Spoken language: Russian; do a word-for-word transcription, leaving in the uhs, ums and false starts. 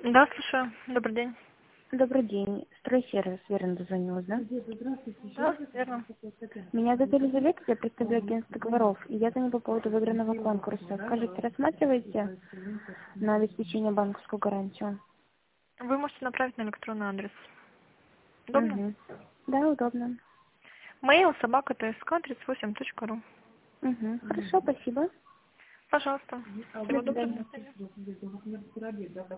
Да, слушаю. Добрый день. Добрый день. Стройсервис, верно, дозвонилась, да? Да, верно. Меня зовут Елизавета, я представляю агентство Говоров, и я звоню по поводу выигранного конкурса. Скажите, рассматриваете на обеспечение банковскую гарантию? Вы можете направить на электронный адрес. Удобно? Угу. Да, удобно. Mail собака тск тридцать восемь точка ру. Угу. Хорошо, спасибо. Пожалуйста. До Всего доброго. свидания. До свидания.